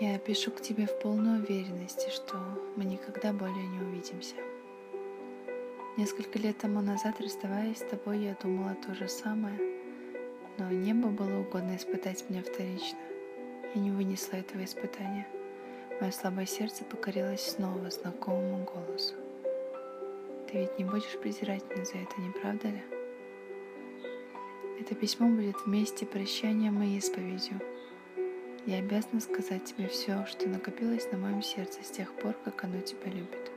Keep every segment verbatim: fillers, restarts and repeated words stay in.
Я пишу к тебе в полной уверенности, что мы никогда более не увидимся. Несколько лет тому назад, расставаясь с тобой, я думала то же самое, но небу было угодно испытать меня вторично. Я не вынесла этого испытания. Мое слабое сердце покорилось снова знакомому голосу. Ты ведь не будешь презирать меня за это, не правда ли? Это письмо будет вместе прощанием и исповедью. Я обязана сказать тебе все, что накопилось на моем сердце с тех пор, как оно тебя любит.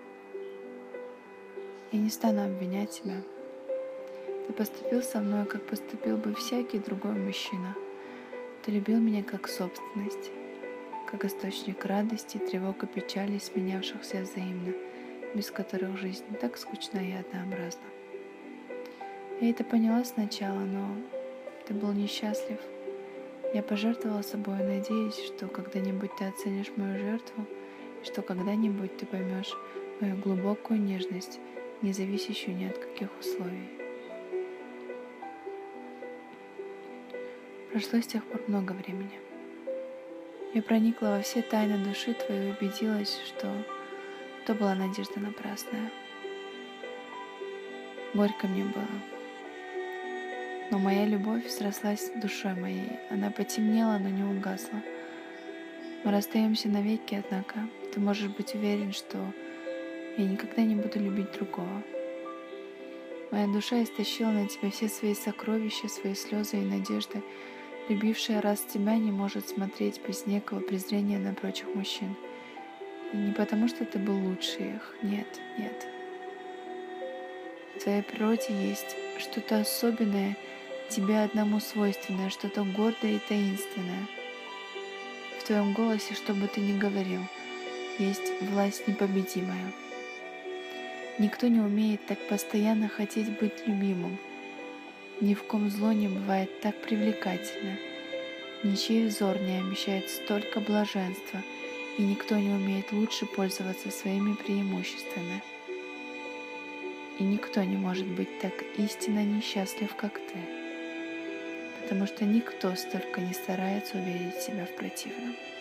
Я не стану обвинять тебя. Ты поступил со мной, как поступил бы всякий другой мужчина. Ты любил меня как собственность, как источник радости, тревог и печали, сменявшихся взаимно, без которых жизнь так скучна и однообразна. Я это поняла сначала, но ты был несчастлив. Я пожертвовала собой, надеясь, что когда-нибудь ты оценишь мою жертву, и что когда-нибудь ты поймешь мою глубокую нежность, не зависящую ни от каких условий. Прошло с тех пор много времени. Я проникла во все тайны души твоей и убедилась, что то была надежда напрасная. Горько мне было. Но моя любовь срослась с душой моей. Она потемнела, но не угасла. Мы расстаемся навеки, однако ты можешь быть уверен, что я никогда не буду любить другого. Моя душа истощила на тебя все свои сокровища, свои слезы и надежды. Любившая раз тебя не может смотреть без некого презрения на прочих мужчин. И не потому, что ты был лучше их. Нет, нет. В твоей природе есть что-то особенное, тебе одному свойственное, что-то гордое и таинственное. В твоем голосе, что бы ты ни говорил, есть власть непобедимая. Никто не умеет так постоянно хотеть быть любимым. Ни в ком зло не бывает так привлекательно. Ничей взор не обещает столько блаженства, и никто не умеет лучше пользоваться своими преимуществами. И никто не может быть так истинно несчастлив, как ты, потому что никто столько не старается уверить себя в противном.